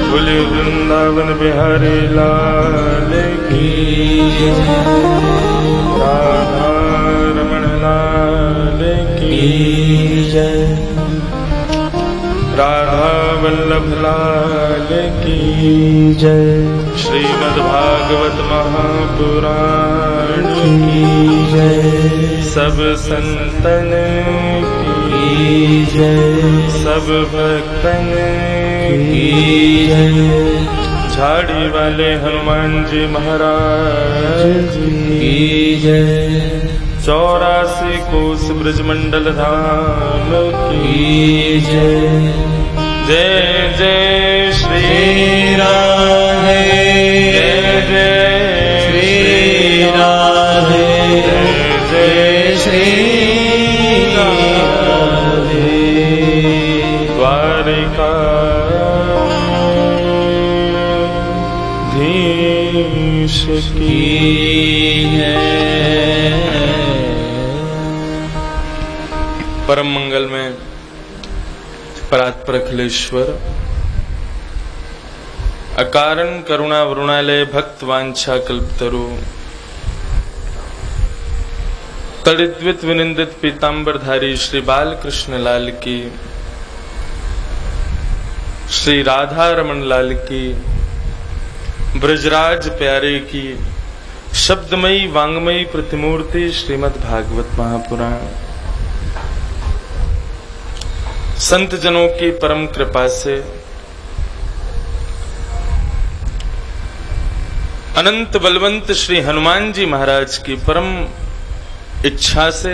बोले वृंदावन बिहारी लाल की राधा रमण लाल की जय, राधा वल्लभ लाल की जय, श्रीमद्भागवत महापुराण की जय, सब संतन की जय, सब भक्तन की जय, झाड़ी वाले हनुमान जी महाराज की जय, 84 कोस ब्रजमंडल धाम की जय, जय जय श्री राधे, जय जय श्री राधे, जय जय श्री राधे, द्वारिका धीश की है। परम मंगल में परात्पर अखिलेश्वर अकारण करुणा वरुणालय भक्त वांछा कल्पतरु तड़िद्वित विनिंदित पीतांबरधारी श्री बाल कृष्ण लाल की, श्री राधा रमन लाल की, ब्रजराज प्यारे की शब्दमयी वांगमयी प्रतिमूर्ति श्रीमद् भागवत महापुराण संत जनों की परम कृपा से अनंत बलवंत श्री हनुमान जी महाराज की परम इच्छा से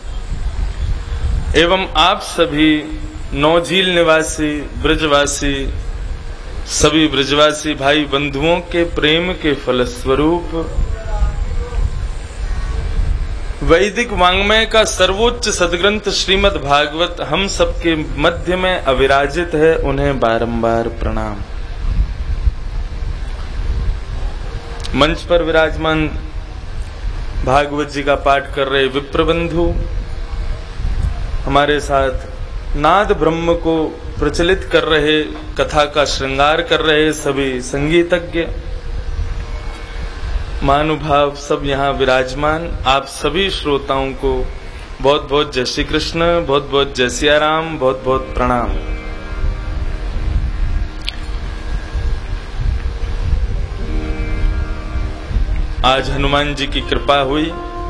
एवं आप सभी नौझील निवासी ब्रजवासी सभी ब्रजवासी भाई बंधुओं के प्रेम के फलस्वरूप वैदिक वांग्मय का सर्वोच्च सदग्रंथ श्रीमद् भागवत हम सबके मध्य में अविराजित है, उन्हें बारंबार प्रणाम। मंच पर विराजमान भागवत जी का पाठ कर रहे विप्रबंधु, हमारे साथ नाद ब्रह्म को प्रचलित कर रहे, कथा का श्रृंगार कर रहे सभी संगीतज्ञ महानुभाव सब यहाँ विराजमान, आप सभी श्रोताओं को बहुत बहुत जय श्री कृष्ण, बहुत बहुत जय सिया राम, बहुत बहुत प्रणाम। आज हनुमान जी की कृपा हुई,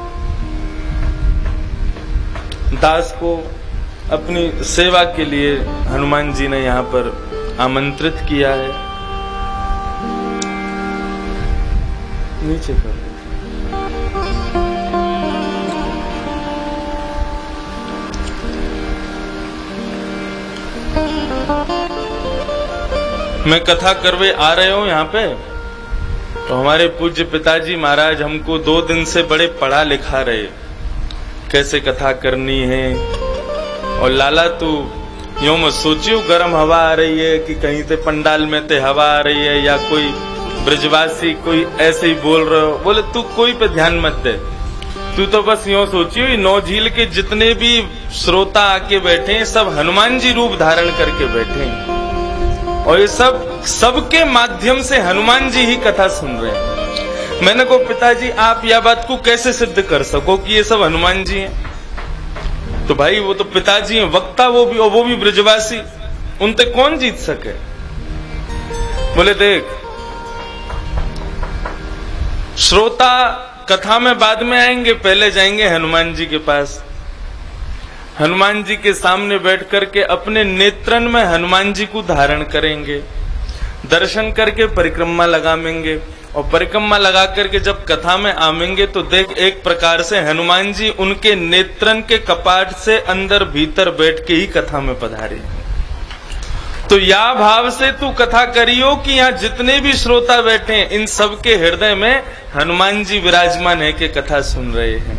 दास को अपनी सेवा के लिए हनुमान जी ने यहाँ पर आमंत्रित किया है। नीचे कर मैं कथा करवे आ रहे हो यहाँ पे, तो हमारे पूज्य पिताजी महाराज हमको 2 दिन से बड़े पढ़ा लिखा रहे, कैसे कथा करनी है। और लाला तू यूं मत सोचियो गर्म हवा आ रही है कि कहीं से पंडाल में ते हवा आ रही है या कोई ब्रजवासी कोई ऐसे ही बोल रहे हो। बोले तू कोई पे ध्यान मत दे, तू तो बस यूं सोचियो नौ झील के जितने भी श्रोता आके बैठे हैं सब हनुमान जी रूप धारण करके बैठे हैं, और ये सबके माध्यम से हनुमान जी ही कथा सुन रहे हैं। मैंने कहा पिताजी आप यह बात को कैसे सिद्ध कर सको कि ये सब हनुमान जी हैं? तो भाई वो तो पिताजी हैं, वक्ता वो भी ब्रजवासी, उनसे कौन जीत सके। बोले देख श्रोता कथा में बाद में आएंगे, पहले जाएंगे हनुमान जी के पास। हनुमान जी के सामने बैठ करके अपने नेत्रन में हनुमान जी को धारण करेंगे, दर्शन करके परिक्रमा लगाएंगे, और परिक्रमा लगा करके जब कथा में आवेंगे तो देख एक प्रकार से हनुमान जी उनके नेत्रन के कपाट से अंदर भीतर बैठ के ही कथा में पधारे। तो या भाव से तू कथा करियो कि यहाँ जितने भी श्रोता बैठे हैं इन सबके हृदय में हनुमान जी विराजमान है के कथा सुन रहे हैं।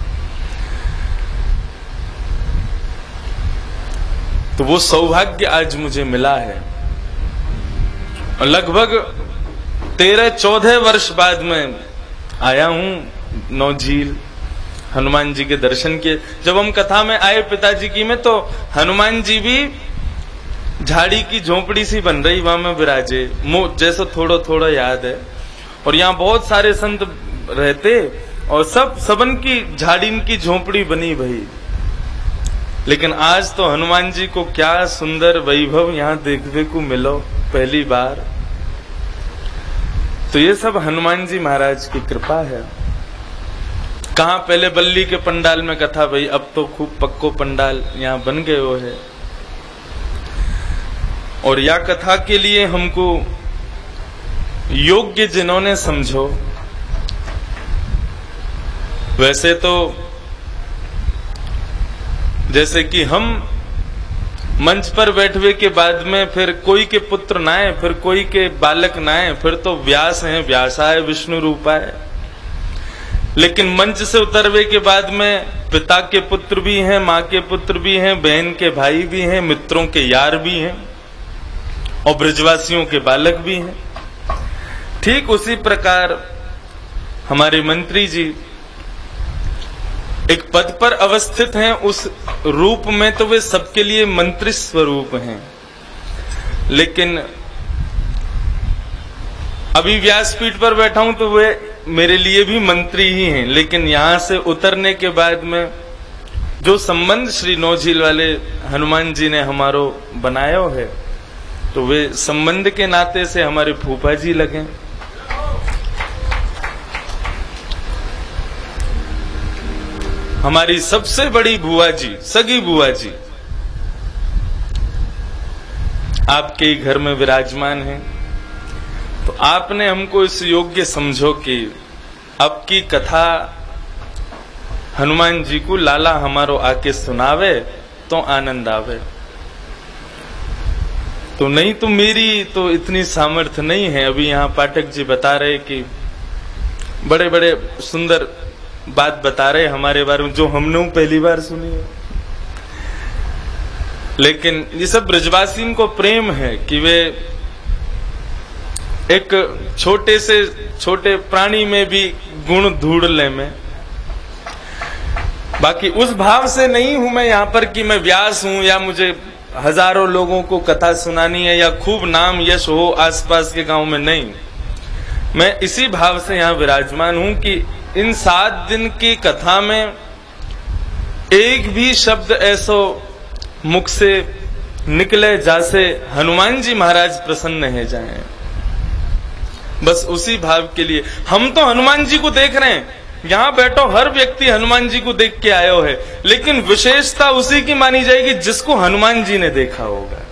तो वो सौभाग्य आज मुझे मिला है, और लगभग 13-14 वर्ष बाद में आया हूं नौझील हनुमान जी के दर्शन किए। जब हम कथा में आए पिताजी की में, तो हनुमान जी भी झाड़ी की झोपड़ी सी बन रही, वहां में विराजे, जैसा थोड़ा थोड़ा याद है। और यहाँ बहुत सारे संत रहते और सबन की झाड़ी की झोपड़ी बनी भई। लेकिन आज तो हनुमान जी को क्या सुंदर वैभव यहाँ देखने को मिलो पहली बार। तो ये सब हनुमान जी महाराज की कृपा है। कहाँ पहले बल्ली के पंडाल में कथा भाई, अब तो खूब पक्को पंडाल यहाँ बन गए हो है। और या कथा के लिए हमको योग्य जिन्होंने समझो। वैसे तो जैसे कि हम मंच पर बैठवे के बाद में फिर कोई के पुत्र ना आए, फिर कोई के बालक ना आए, फिर तो व्यास हैं, व्यासाय विष्णु रूपाय। लेकिन मंच से उतरवे के बाद में पिता के पुत्र भी हैं, माँ के पुत्र भी हैं, बहन के भाई भी हैं, मित्रों के यार भी हैं और ब्रजवासियों के बालक भी हैं। ठीक उसी प्रकार हमारे मंत्री जी एक पद पर अवस्थित हैं, उस रूप में तो वे सबके लिए मंत्री स्वरूप हैं। लेकिन अभी व्यासपीठ पर बैठा हूं तो वे मेरे लिए भी मंत्री ही हैं। लेकिन यहां से उतरने के बाद में जो संबंध श्री नौझील वाले हनुमान जी ने हमारो बनाया है, तो वे संबंध के नाते से हमारे फूफा जी लगे। हमारी सबसे बड़ी बुआ जी, सगी बुआ जी आपके घर में विराजमान हैं। तो आपने हमको इस योग्य समझो कि अब की कथा हनुमान जी को लाला हमारो आके सुनावे तो आनंद आवे। तो नहीं तो मेरी तो इतनी सामर्थ्य नहीं है। अभी यहाँ पाठक जी बता रहे कि बड़े बड़े सुंदर बात बता रहे हमारे बारे में, जो हमने पहली बार सुनी है। लेकिन ये सब ब्रजवासियों को प्रेम है कि वे एक छोटे से छोटे प्राणी में भी गुण ढूंढ ले में। बाकी उस भाव से नहीं हूं मैं यहाँ पर कि मैं व्यास हूं या मुझे हजारों लोगों को कथा सुनानी है या खूब नाम यश हो आसपास के गांव में, नहीं। मैं इसी भाव से यहाँ विराजमान हूं कि इन 7 दिन की कथा में एक भी शब्द ऐसो मुख से निकले जैसे हनुमान जी महाराज प्रसन्न है जाएं। बस उसी भाव के लिए हम तो हनुमान जी को देख रहे हैं। यहां बैठो हर व्यक्ति हनुमान जी को देख के आयो है, लेकिन विशेषता उसी की मानी जाएगी जिसको हनुमान जी ने देखा होगा।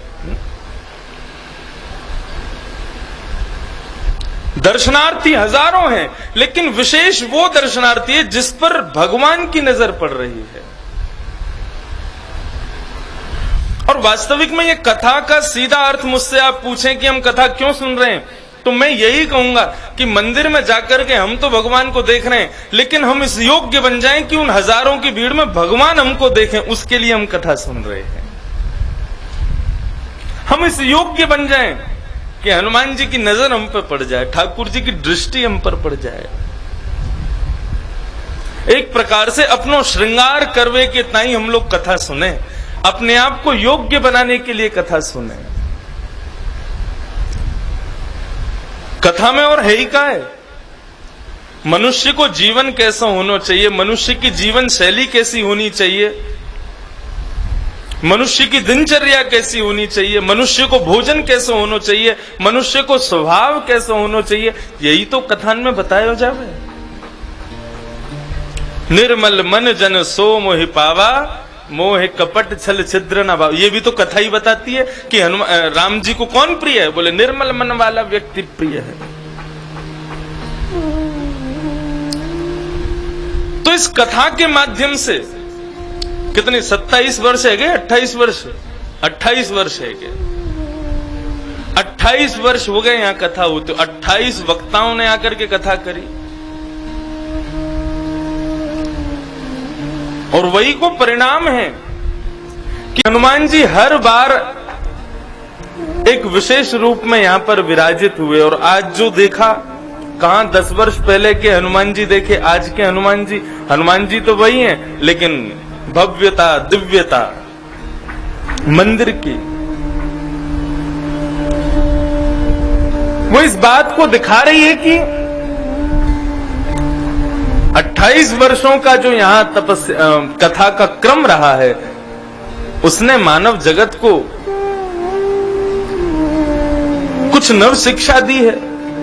दर्शनार्थी हजारों हैं, लेकिन विशेष वो दर्शनार्थी है जिस पर भगवान की नजर पड़ रही है। और वास्तविक में ये कथा का सीधा अर्थ मुझसे आप पूछें कि हम कथा क्यों सुन रहे हैं, तो मैं यही कहूंगा कि मंदिर में जाकर के हम तो भगवान को देख रहे हैं, लेकिन हम इस योग्य बन जाएं कि उन हजारों की भीड़ में भगवान हमको देखें, उसके लिए हम कथा सुन रहे हैं। हम इस योग्य बन जाएं कि हनुमान जी की नजर हम पर पड़ जाए, ठाकुर जी की दृष्टि हम पर पड़ जाए। एक प्रकार से अपनो श्रृंगार करवे के ताई हम लोग कथा सुने, अपने आप को योग्य बनाने के लिए कथा सुने। कथा में और है ही क्या है? मनुष्य को जीवन कैसा होना चाहिए, मनुष्य की जीवन शैली कैसी होनी चाहिए, मनुष्य की दिनचर्या कैसी होनी चाहिए, मनुष्य को भोजन कैसे होना चाहिए, मनुष्य को स्वभाव कैसा होना चाहिए, यही तो कथान में बताया जावे। निर्मल मन जन सो मोहि पावा, मोह कपट छल छिद्र न भाव। ये भी तो कथा ही बताती है कि राम जी को कौन प्रिय है? बोले निर्मल मन वाला व्यक्ति प्रिय है। तो इस कथा के माध्यम से कितने 27 वर्ष है गए, 28 वर्ष 28 वर्ष है गए, 28 वर्ष हो गए यहां कथा होते, 28 वक्ताओं ने आकर के कथा करी। और वही को परिणाम है कि हनुमान जी हर बार एक विशेष रूप में यहां पर विराजित हुए। और आज जो देखा, कहां 10 वर्ष पहले के हनुमान जी देखे, आज के हनुमान जी तो वही हैं, लेकिन भव्यता दिव्यता मंदिर की वो इस बात को दिखा रही है कि 28 वर्षों का जो यहां कथा का क्रम रहा है, उसने मानव जगत को कुछ नव शिक्षा दी है।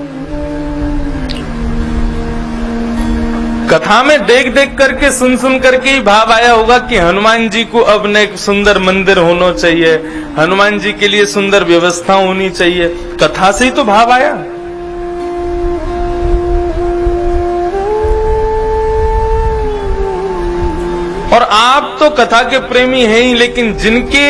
कथा में देख देख करके, सुन सुन करके ही भाव आया होगा कि हनुमान जी को अब न एक सुंदर मंदिर होना चाहिए, हनुमान जी के लिए सुंदर व्यवस्था होनी चाहिए। कथा से ही तो भाव आया। और आप तो कथा के प्रेमी हैं ही, लेकिन जिनके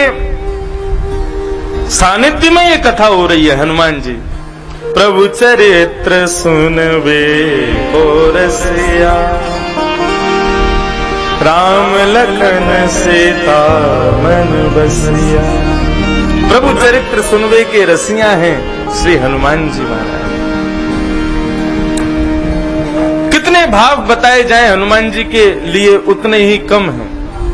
सानिध्य में ये कथा हो रही है, हनुमान जी, प्रभु चरित्र सुनवे को रसिया, राम लखन सीता मन बसिया। प्रभु चरित्र सुनवे के रसिया हैं श्री हनुमान जी महाराज। कितने भाव बताए जाएं हनुमान जी के लिए उतने ही कम हैं।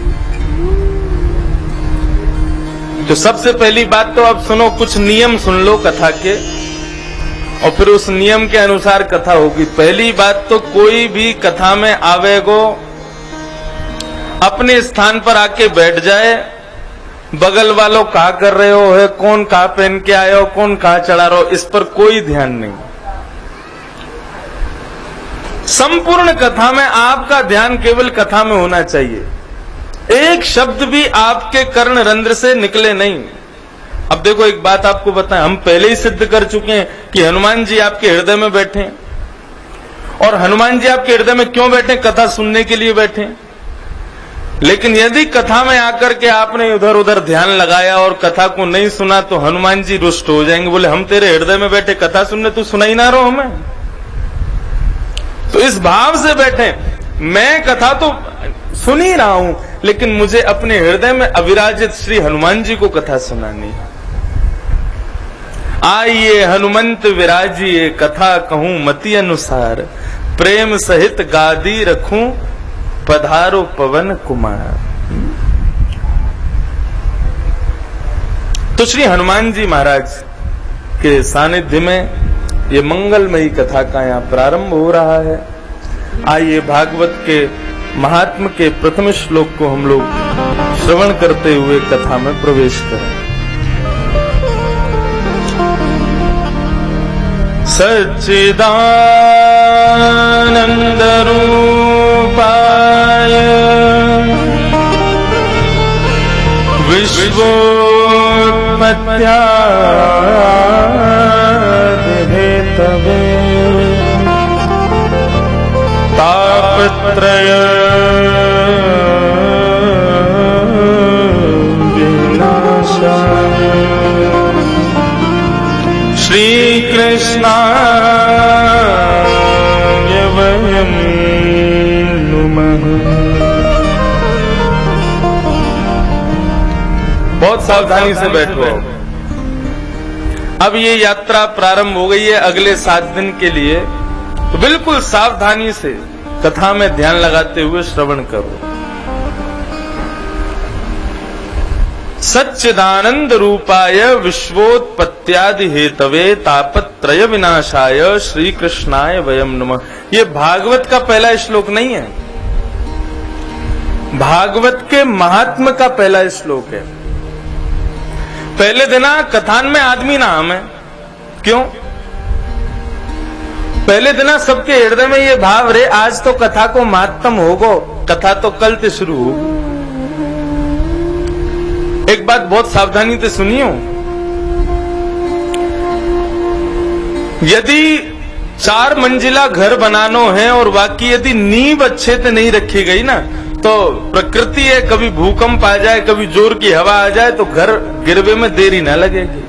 तो सबसे पहली बात तो आप सुनो, कुछ नियम सुन लो कथा के, और फिर उस नियम के अनुसार कथा होगी। पहली बात तो कोई भी कथा में आवेगो अपने स्थान पर आके बैठ जाए, बगल वालों कहा कर रहे हो है, कौन कहा पहन के आए हो, कौन कहा चढ़ा रहे हो, इस पर कोई ध्यान नहीं। संपूर्ण कथा में आपका ध्यान केवल कथा में होना चाहिए। एक शब्द भी आपके कर्ण रंध्र से निकले नहीं। अब देखो एक बात आपको बताएं, हम पहले ही सिद्ध कर चुके हैं कि हनुमान जी आपके हृदय में बैठे हैं। और हनुमान जी आपके हृदय में क्यों बैठे? कथा सुनने के लिए बैठे। लेकिन यदि कथा में आकर के आपने उधर उधर ध्यान लगाया और कथा को नहीं सुना, तो हनुमान जी रुष्ट हो जाएंगे, बोले हम तेरे हृदय में बैठे कथा सुनने, तू सुना ही ना रहो हमें। तो इस भाव से बैठे, मैं कथा तो सुन ही रहा हूं, लेकिन मुझे अपने हृदय में अविराजित श्री हनुमान जी को कथा सुनानी है। आइए हनुमंत विराजिए, कथा कहूं मति अनुसार, प्रेम सहित गादी रखूं, पधारो पवन कुमार। तो श्री हनुमान जी महाराज के सानिध्य में ये मंगलमयी कथा का यहाँ प्रारंभ हो रहा है। आइए भागवत के महात्म के प्रथम श्लोक को हम लोग श्रवण करते हुए कथा में प्रवेश करें। सच्चिदानंद रूपाय विश्वोत्पत्त्यादि हेतवे तापत्रय विनाशाय श्री कृष्णाय वयं नुमः। बहुत सावधानी से बैठो। अब ये यात्रा प्रारंभ हो गई है अगले 7 दिन के लिए, तो बिल्कुल सावधानी से कथा में ध्यान लगाते हुए श्रवण करो। सच्चिदानंद रूपाय विश्वोत्पत्त्यादि हेतवे तापत्रय विनाशाय श्री कृष्णाय वयं नमः। ये भागवत का पहला श्लोक नहीं है, भागवत के महात्म का पहला श्लोक है। पहले दिना कथान में आदमी नाम है, क्यों? पहले दिना सबके हृदय में ये भाव रे, आज तो कथा को महात्म होगो, कथा तो कल से शुरू होगी। एक बात बहुत सावधानी से सुनियो, यदि 4 मंजिला घर बनानो है और बाकी यदि नींव अच्छे से नहीं रखी गई ना, तो प्रकृति है, कभी भूकंप आ जाए, कभी जोर की हवा आ जाए, तो घर गिरवे में देरी ना लगेगी।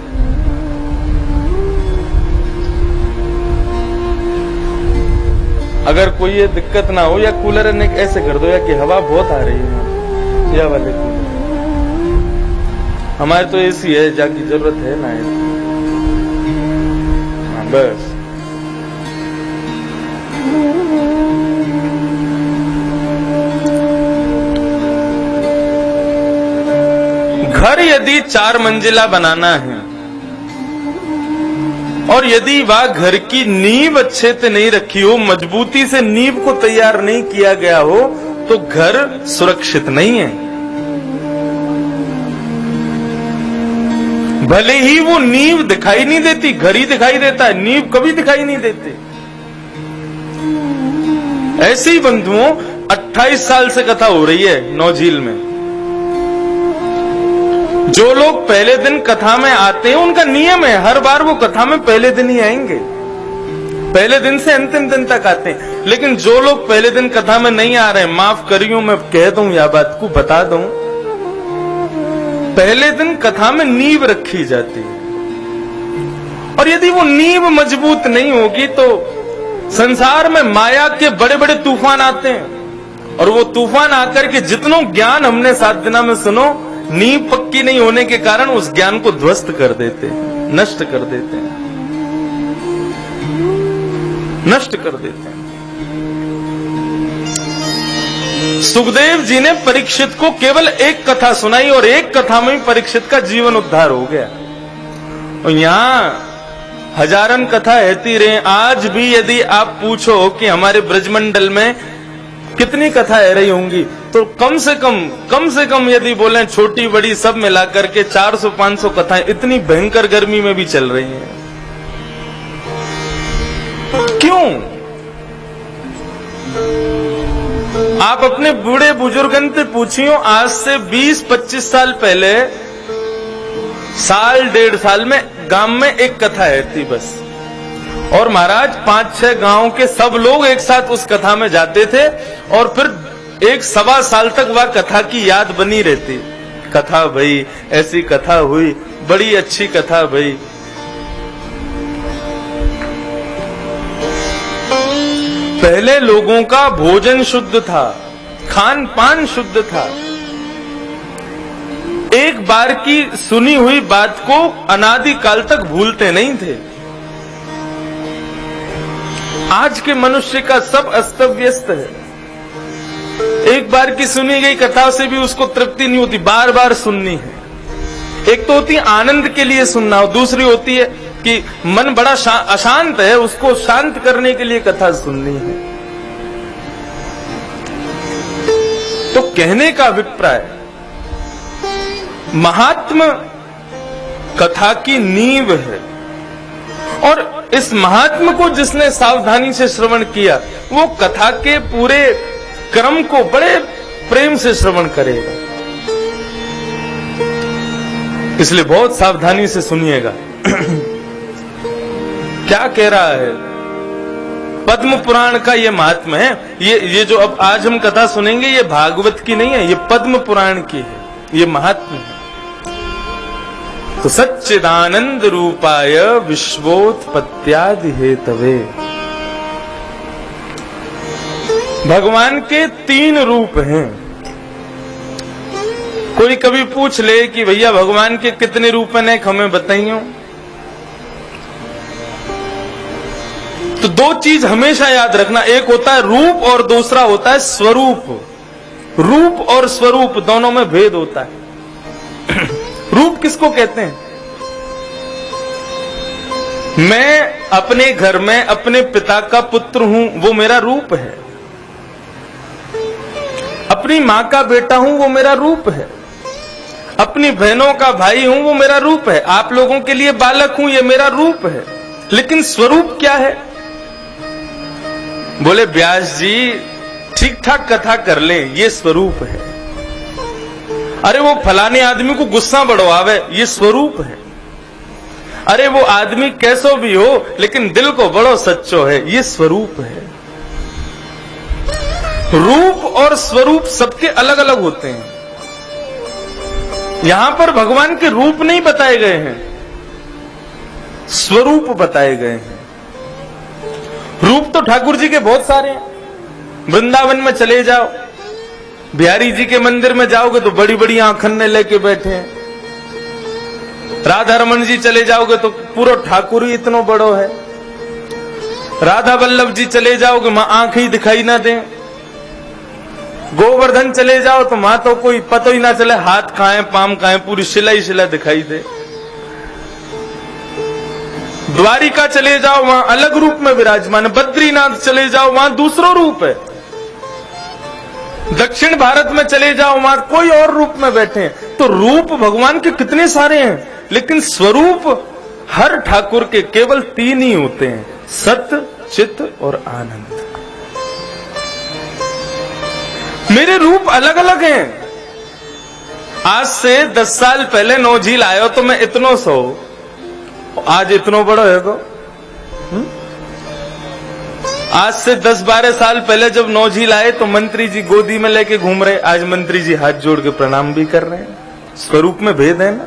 अगर कोई ये दिक्कत ना हो, या कूलर ने ऐसे कर दो, या कि हवा बहुत आ रही है, या वाले कूलर, हमारे तो एसी है, जाकी जरूरत है ना है। बस घर यदि 4 मंजिला बनाना है और यदि वह घर की नींव अच्छे से नहीं रखी हो, मजबूती से नींव को तैयार नहीं किया गया हो, तो घर सुरक्षित नहीं है। भले ही वो नींव दिखाई नहीं देती, घर ही दिखाई देता है, नींव कभी दिखाई नहीं देती। ऐसे ही बंधुओं 28 साल से कथा हो रही है नौझील में। जो लोग पहले दिन कथा में आते हैं उनका नियम है, हर बार वो कथा में पहले दिन ही आएंगे, पहले दिन से अंतिम दिन तक आते हैं। लेकिन जो लोग पहले दिन कथा में नहीं आ रहे, माफ करियो मैं कह दूं या बात को बता दूं, पहले दिन कथा में नींव रखी जाती है, और यदि वो नींव मजबूत नहीं होगी तो संसार में माया के बड़े बड़े तूफान आते हैं, और वो तूफान आकर के जितनो ज्ञान हमने 7 दिना में सुनो, नींव पक्की नहीं होने के कारण उस ज्ञान को ध्वस्त कर देते हैं, नष्ट कर देते हैं, नष्ट कर देते हैं। सुखदेव जी ने परीक्षित को केवल एक कथा सुनाई और एक कथा में ही परीक्षित का जीवन उद्धार हो गया। और यहां हजारन कथा रहती रहे। आज भी यदि आप पूछो कि हमारे ब्रजमंडल में कितनी कथा रह रही होंगी, तो कम से कम यदि बोलें छोटी बड़ी सब मिलाकर के 400-500 कथाएं इतनी भयंकर गर्मी में भी चल रही हैं। क्यों? आप अपने बूढ़े बुजुर्गन से पूछियो, आज से 20-25 साल पहले, साल 1.5 साल में गांव में एक कथा रहती बस, और महाराज 5-6 गांव के सब लोग एक साथ उस कथा में जाते थे, और फिर 1-1.25 साल तक वह कथा की याद बनी रहती। कथा भई, ऐसी कथा हुई, बड़ी अच्छी कथा भई। पहले लोगों का भोजन शुद्ध था, खान पान शुद्ध था, एक बार की सुनी हुई बात को अनादि काल तक भूलते नहीं थे। आज के मनुष्य का सब अस्त व्यस्त है, एक बार की सुनी गई कथा से भी उसको तृप्ति नहीं होती, बार बार सुननी है। एक तो होती है आनंद के लिए सुनना, और दूसरी होती है कि मन बड़ा अशांत है, उसको शांत करने के लिए कथा सुननी है। तो कहने का अभिप्राय, महात्म कथा की नींव है, और इस महात्म को जिसने सावधानी से श्रवण किया, वो कथा के पूरे क्रम को बड़े प्रेम से श्रवण करेगा। इसलिए बहुत सावधानी से सुनिएगा। क्या कह रहा है? पद्म पुराण का ये महात्म है। ये जो अब आज हम कथा सुनेंगे, ये भागवत की नहीं है, ये पद्म पुराण की है, ये महात्म है। तो सच्चिदानंद रूपाय विश्वोत्पत्त्यादि हेतवे, भगवान के 3 रूप हैं। कोई कभी पूछ ले कि भैया भगवान के कितने रूप हैं, हमें बताइयो, तो 2 चीज हमेशा याद रखना, एक होता है रूप और दूसरा होता है स्वरूप। रूप और स्वरूप दोनों में भेद होता है। रूप किसको कहते हैं? मैं अपने घर में अपने पिता का पुत्र हूं, वो मेरा रूप है। अपनी मां का बेटा हूं, वो मेरा रूप है। अपनी बहनों का भाई हूं, वो मेरा रूप है। आप लोगों के लिए बालक हूं, ये मेरा रूप है। लेकिन स्वरूप क्या है? बोले व्यास जी ठीक ठाक कथा कर ले, ये स्वरूप है। अरे वो फलाने आदमी को गुस्सा बढ़वावे, ये स्वरूप है। अरे वो आदमी कैसो भी हो लेकिन दिल को बड़ो सच्चो है, ये स्वरूप है। रूप और स्वरूप सबके अलग अलग होते हैं। यहां पर भगवान के रूप नहीं बताए गए हैं, स्वरूप बताए गए हैं। रूप तो ठाकुर जी के बहुत सारे हैं। वृंदावन में चले जाओ, बिहारी जी के मंदिर में जाओगे तो बड़ी बड़ी आंखन्ने लेके बैठे हैं। राधा रमन जी चले जाओगे तो पूरा ठाकुर ही इतना बड़ो है। राधा वल्लभ जी चले जाओगे, मां आंख ही दिखाई ना दे। गोवर्धन चले जाओ तो मां तो कोई पता ही ना चले हाथ कहां है, पाम कहां है, पूरी शिला ही शिला दिखाई दे। द्वारिका चले जाओ वहां अलग रूप में विराजमान है, बद्रीनाथ चले जाओ वहां दूसरा रूप है, दक्षिण भारत में चले जाओ वहां कोई और रूप में बैठे हैं। तो रूप भगवान के कितने सारे हैं, लेकिन स्वरूप हर ठाकुर के केवल 3 ही होते हैं, सत्य, चित्त और आनंद। मेरे रूप अलग अलग हैं। आज से 10 साल पहले नौझील आयो तो मैं इतनो सो, आज इतनो बड़ो है तो आज से 10-12 साल पहले जब नौझील आए तो मंत्री जी गोदी में लेके घूम रहे, आज मंत्री जी हाथ जोड़ के प्रणाम भी कर रहे हैं। स्वरूप में भेद है ना।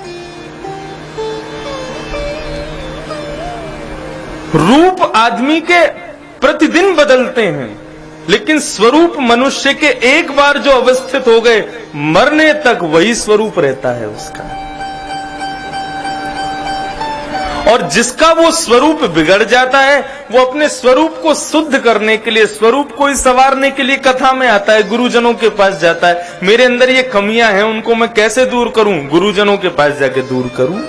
रूप आदमी के प्रतिदिन बदलते हैं, लेकिन स्वरूप मनुष्य के एक बार जो अवस्थित हो गए मरने तक वही स्वरूप रहता है उसका। और जिसका वो स्वरूप बिगड़ जाता है वो अपने स्वरूप को शुद्ध करने के लिए, स्वरूप को संवारने के लिए कथा में आता है, गुरुजनों के पास जाता है। मेरे अंदर ये कमियां हैं, उनको मैं कैसे दूर करूं? गुरुजनों के पास जाके दूर करूं।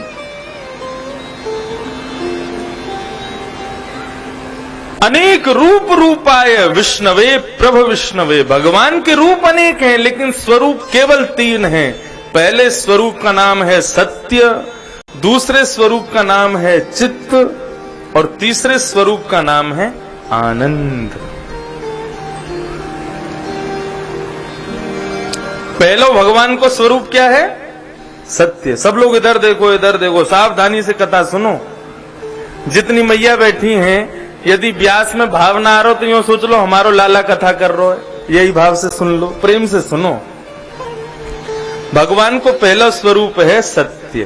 अनेक रूप रूपाय विष्णवे प्रभ विष्णवे, भगवान के रूप अनेक हैं लेकिन स्वरूप केवल 3 हैं। पहले स्वरूप का नाम है सत्य, दूसरे स्वरूप का नाम है चित्त और तीसरे स्वरूप का नाम है आनंद। पहला भगवान को स्वरूप क्या है? सत्य। सब लोग इधर देखो, इधर देखो, सावधानी से कथा सुनो। जितनी मैया बैठी हैं, यदि व्यास में भाव ना आ रहा तो यूं सोच लो हमारो लाला कथा कर रहा है, यही भाव से सुन लो, प्रेम से सुनो। भगवान को पहला स्वरूप है सत्य।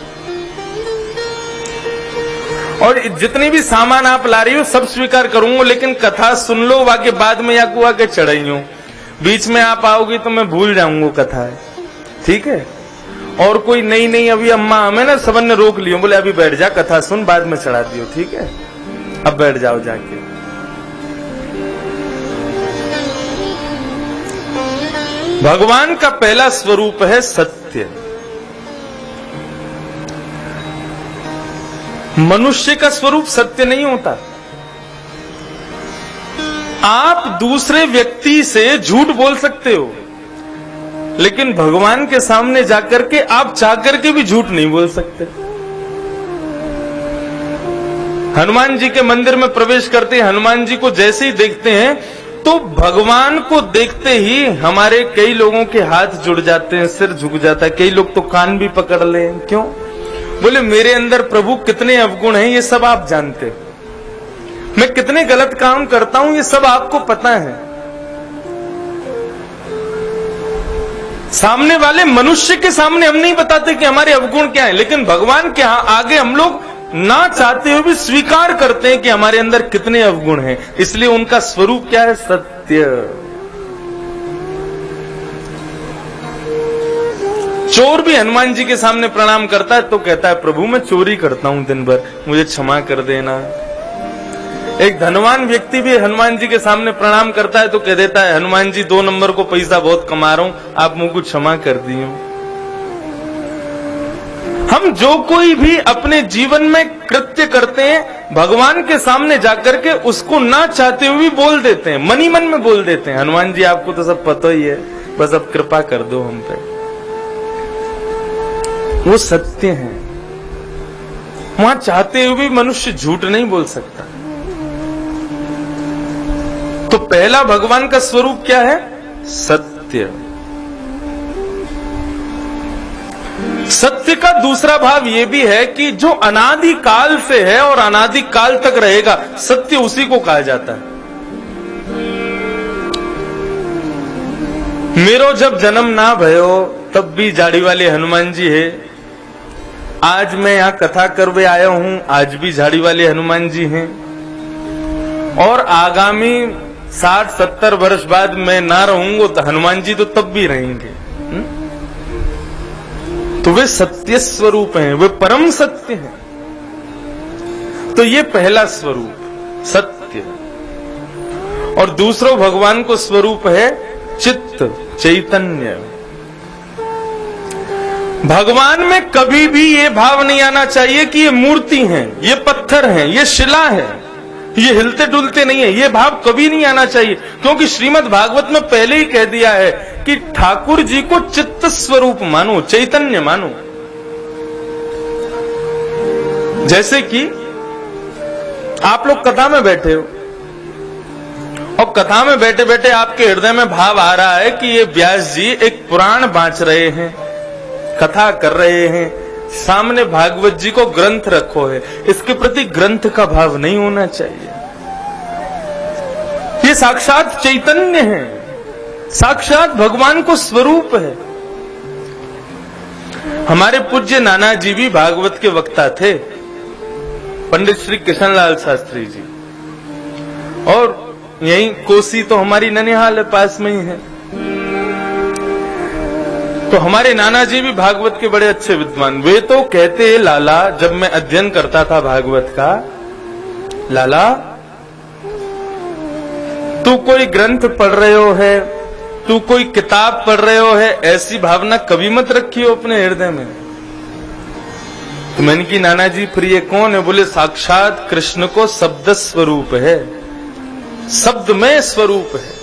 और जितनी भी सामान आप ला रही हो सब स्वीकार करूंगा, लेकिन कथा सुन लो, वाके बाद में या कुआ के चढ़ाई हूं, बीच में आप आओगी तो मैं भूल जाऊंगा कथा है, ठीक है। और कोई नहीं अभी अम्मा हमें ना सबन ने रोक लियो, बोले अभी बैठ जा कथा सुन, बाद में चढ़ा दियो, ठीक है, अब बैठ जाओ जाके। भगवान का पहला स्वरूप है सत्य। मनुष्य का स्वरूप सत्य नहीं होता। आप दूसरे व्यक्ति से झूठ बोल सकते हो, लेकिन भगवान के सामने जाकर के आप चाहकर के भी झूठ नहीं बोल सकते। हनुमान जी के मंदिर में प्रवेश करते हैं, हनुमान जी को जैसे ही देखते हैं तो भगवान को देखते ही हमारे कई लोगों के हाथ जुड़ जाते हैं, सिर झुक जाता है, कई लोग तो कान भी पकड़ ले। क्यों? बोले मेरे अंदर प्रभु कितने अवगुण हैं ये सब आप जानते, मैं कितने गलत काम करता हूं ये सब आपको पता है। सामने वाले मनुष्य के सामने हम नहीं बताते कि हमारे अवगुण क्या है, लेकिन भगवान के आगे हम लोग ना चाहते हुए भी स्वीकार करते हैं कि हमारे अंदर कितने अवगुण हैं। इसलिए उनका स्वरूप क्या है? सत्य। चोर भी हनुमान जी के सामने प्रणाम करता है तो कहता है प्रभु मैं चोरी करता हूं दिन भर, मुझे क्षमा कर देना। एक धनवान व्यक्ति भी हनुमान जी के सामने प्रणाम करता है तो कह देता है हनुमान जी 2 नंबर को पैसा बहुत कमा रहा हूं, आप मुझको क्षमा कर दिए। हम जो कोई भी अपने जीवन में कृत्य करते हैं भगवान के सामने जाकर के उसको ना चाहते हुए भी बोल देते हैं, मन ही मन में बोल देते हैं हनुमान जी आपको तो सब पता ही है, बस अब कृपा कर दो हम पे। वो सत्य है। वहां चाहते हुए भी मनुष्य झूठ नहीं बोल सकता। तो पहला भगवान का स्वरूप क्या है? सत्य। सत्य का दूसरा भाव यह भी है कि जो अनादि काल से है और अनादि काल तक रहेगा, सत्य उसी को कहा जाता है। मेरो जब जन्म ना भयो तब भी झाड़ी वाले हनुमान जी है, आज मैं यहां कथा करवे आया हूं, आज भी झाड़ी वाले हनुमान जी हैं, और आगामी 60-70 वर्ष बाद मैं ना रहूंगा तो हनुमान जी तो तब भी रहेंगे। तो वे सत्य स्वरूप हैं, वे परम सत्य हैं। तो ये पहला स्वरूप सत्य। और दूसरा भगवान को स्वरूप है चित्त, चैतन्य। भगवान में कभी भी ये भाव नहीं आना चाहिए कि ये मूर्ति हैं, ये पत्थर हैं, ये शिला है, ये हिलते डुलते नहीं है। ये भाव कभी नहीं आना चाहिए, क्योंकि श्रीमद् भागवत में पहले ही कह दिया है कि ठाकुर जी को चित्त स्वरूप मानो, चैतन्य मानो। जैसे कि आप लोग कथा में बैठे हो और कथा में बैठे बैठे आपके हृदय में भाव आ रहा है कि ये व्यास जी एक पुराण बांच रहे हैं, कथा कर रहे हैं, सामने भागवत जी को ग्रंथ रखो है, इसके प्रति ग्रंथ का भाव नहीं होना चाहिए। ये साक्षात चैतन्य है, साक्षात भगवान को स्वरूप है। हमारे पूज्य नाना जी भी भागवत के वक्ता थे, पंडित श्री कृष्णलाल शास्त्री जी, और यही कोसी तो हमारी ननिहाल है, पास में ही है। तो हमारे नाना जी भी भागवत के बड़े अच्छे विद्वान। वे तो कहते, लाला, जब मैं अध्ययन करता था भागवत का, लाला तू कोई ग्रंथ पढ़ रहे हो है, तू कोई किताब पढ़ रहे हो है, ऐसी भावना कभी मत रखियो अपने हृदय में। तो मैंने की नाना जी फिर ये कौन है? बोले साक्षात कृष्ण को शब्द स्वरूप है, शब्द में स्वरूप है।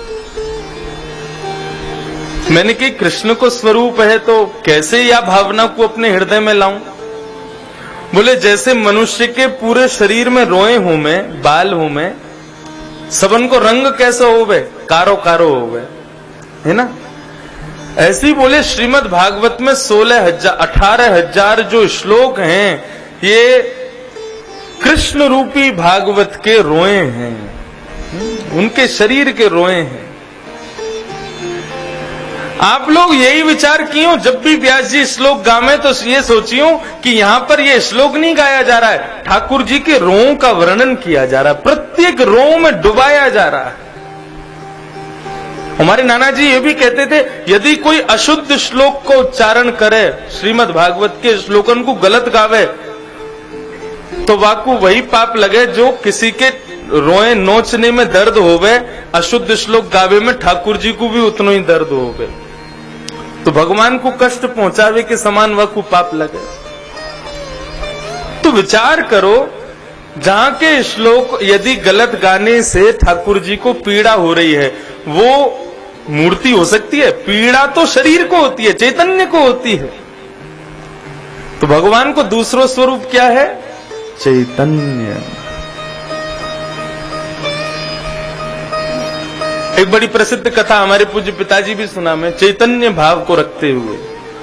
मैंने कि कृष्ण को स्वरूप है तो कैसे यह भावना को अपने हृदय में लाऊं? बोले जैसे मनुष्य के पूरे शरीर में रोए हूं मैं, बाल हूं मैं, सबन को रंग कैसे होवे, कारो कारो होवे, है ना? ऐसे ही बोले श्रीमद् भागवत में 18,000 जो श्लोक हैं, ये कृष्ण रूपी भागवत के रोए हैं, उनके शरीर के रोए हैं। आप लोग यही विचार किए, जब भी व्यास जी श्लोक गावे तो ये सोचियो कि यहां पर ये श्लोक नहीं गाया जा रहा है, ठाकुर जी के रों का वर्णन किया जा रहा है, प्रत्येक रों में डुबाया जा रहा है। हमारे नाना जी ये भी कहते थे, यदि कोई अशुद्ध श्लोक को उच्चारण करे, श्रीमद् भागवत के श्लोकन को गलत गावे, तो वाकु वही पाप लगे जो किसी के रोए नोचने में दर्द होवे, अशुद्ध श्लोक गावे में ठाकुर जी को भी उतना ही दर्द होवे। तो भगवान को कष्ट पहुंचावे के समान वह को पाप लगे। तो विचार करो, जहां के श्लोक यदि गलत गाने से ठाकुर जी को पीड़ा हो रही है, वो मूर्ति हो सकती है? पीड़ा तो शरीर को होती है, चैतन्य को होती है। तो भगवान को दूसरा स्वरूप क्या है? चैतन्य। एक बड़ी प्रसिद्ध कथा हमारे पूज्य पिताजी भी सुना में, चैतन्य भाव को रखते हुए।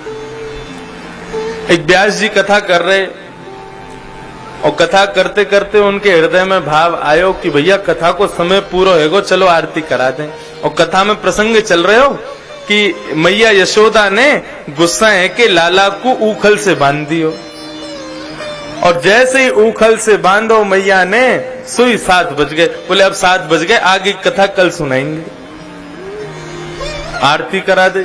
एक व्यास जी कथा कर रहे, और कथा करते करते उनके हृदय में भाव आयो कि भैया कथा को समय पूरा होगा, चलो आरती करा दें। और कथा में प्रसंग चल रहे हो कि मैया यशोदा ने गुस्सा है कि लाला को ऊखल से बांध दियो, और जैसे ही ऊखल से बांधो मैया ने, सुई 7 बज गए। बोले अब 7 बज गए, आगे कथा कल सुनाएंगे। आरती करा दे,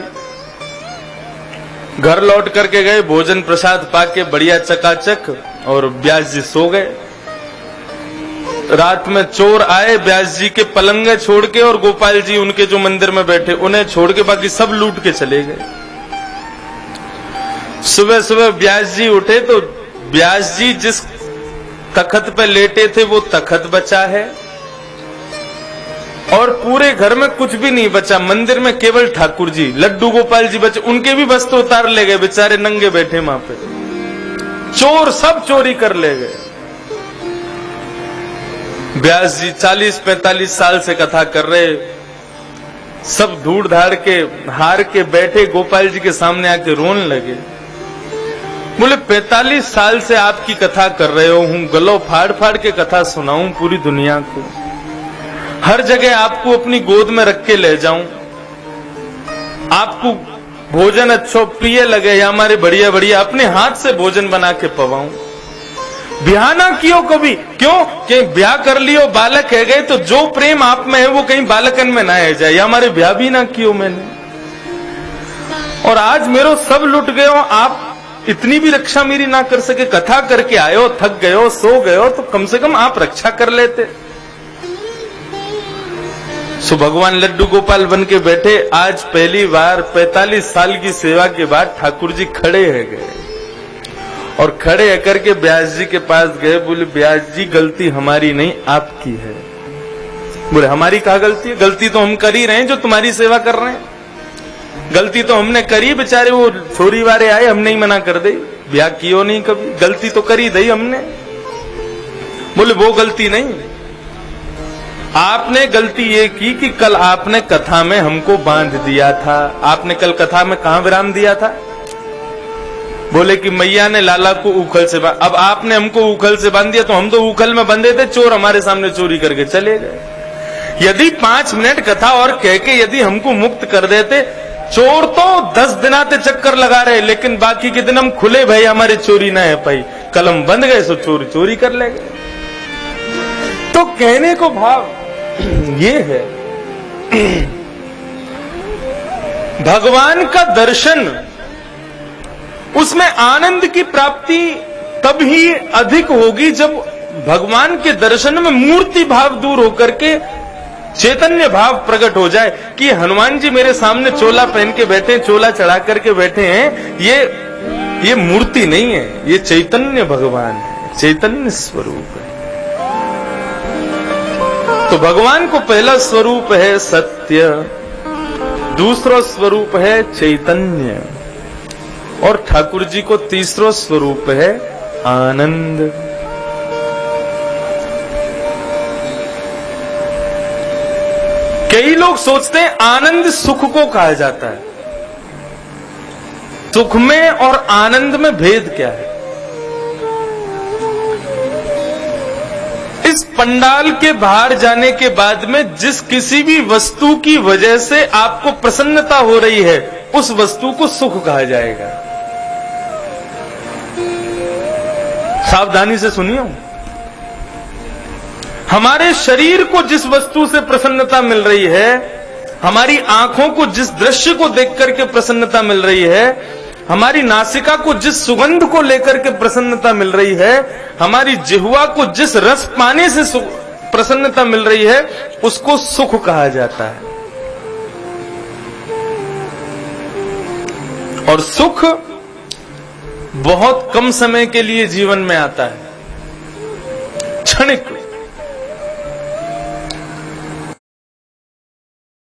घर लौट करके गए, भोजन प्रसाद पाके बढ़िया चकाचक, और व्यास जी सो गए। रात में चोर आए व्यास जी के पलंगे छोड़ के, और गोपाल जी उनके जो मंदिर में बैठे उन्हें छोड़ के बाकी सब लूट के चले गए। सुबह सुबह व्यास जी उठे तो व्यास जी जिस तखत पे लेटे थे वो तखत बचा है, और पूरे घर में कुछ भी नहीं बचा। मंदिर में केवल ठाकुर जी, लड्डू गोपाल जी बचे, उनके भी वस्त्र उतार ले गए, बेचारे नंगे बैठे वहां पे। चोर सब चोरी कर ले गए। व्यास जी 40-45 साल से कथा कर रहे, सब ढूंढ धाड़ के हार के बैठे, गोपाल जी के सामने आके रोने लगे। बोले 45 साल से आपकी कथा कर रहे हो, हूं गलो फाड़ फाड़ के कथा सुनाऊं पूरी दुनिया को, हर जगह आपको अपनी गोद में रख के ले जाऊं, आपको भोजन अच्छा प्रिय लगे, या हमारे बढ़िया बढ़िया अपने हाथ से भोजन बना के पवाऊं, ब्याह ना कियो कभी। क्यों? कि ब्याह कर लियो, बालक है गए, तो जो प्रेम आप में है वो कहीं बालकन में ना आ जाए, या हमारे ब्याह भी ना कियो मैंने, और आज मेरो सब लुट गए, आप इतनी भी रक्षा मेरी ना कर सके। कथा करके आयो, थक गयो, सो गयो, तो कम से कम आप रक्षा कर लेते। सो भगवान लड्डू गोपाल बन के बैठे। आज पहली बार 45 साल की सेवा के बाद ठाकुर जी खड़े है गए और खड़े होकर के व्यास जी के पास गए। बोले व्यास जी गलती हमारी नहीं आपकी है। बोले हमारी क्या गलती है? गलती तो हम कर ही रहे हैं जो तुम्हारी सेवा कर रहे हैं। गलती तो हमने करी, बेचारे वो छोरी वाले आए हमने ही मना कर दी, ब्याह कियो नहीं कभी, गलती तो करी दी हमने। बोले वो गलती नहीं, आपने गलती ये की कि कल आपने कथा में हमको बांध दिया था। आपने कल कथा में कहां विराम दिया था? बोले कि मैया ने लाला को उखल से बांध। अब आपने हमको उखल से बांध दिया तो हम तो उखल में बंधे थे, चोर हमारे सामने चोरी करके चले गए। यदि 5 मिनट कथा और कह के यदि हमको मुक्त कर देते, चोर तो 10 दिनाते चक्कर लगा रहे, लेकिन बाकी के दिन हम खुले भाई हमारी चोरी ना है पाई। कल हम बंद गए सो चोरी चोरी कर ले गए। तो कहने को भाव ये है, भगवान का दर्शन, उसमें आनंद की प्राप्ति तब ही अधिक होगी जब भगवान के दर्शन में मूर्ति भाव दूर होकर के चैतन्य भाव प्रकट हो जाए कि हनुमान जी मेरे सामने चोला पहन के बैठे, चोला चढ़ा करके बैठे हैं, ये मूर्ति नहीं है, ये चैतन्य भगवान है, चैतन्य स्वरूप है। तो भगवान को पहला स्वरूप है सत्य, दूसरा स्वरूप है चैतन्य, और ठाकुर जी को तीसरा स्वरूप है आनंद। कई लोग सोचते हैं आनंद सुख को कहा जाता है। सुख में और आनंद में भेद क्या है? इस पंडाल के बाहर जाने के बाद में जिस किसी भी वस्तु की वजह से आपको प्रसन्नता हो रही है, उस वस्तु को सुख कहा जाएगा। सावधानी से सुनिए, हमारे शरीर को जिस वस्तु से प्रसन्नता मिल रही है, हमारी आंखों को जिस दृश्य को देख करके प्रसन्नता मिल रही है, हमारी नासिका को जिस सुगंध को लेकर के प्रसन्नता मिल रही है, हमारी जिह्वा को जिस रस पाने से प्रसन्नता मिल रही है, उसको सुख कहा जाता है। और सुख बहुत कम समय के लिए जीवन में आता है, क्षणिक,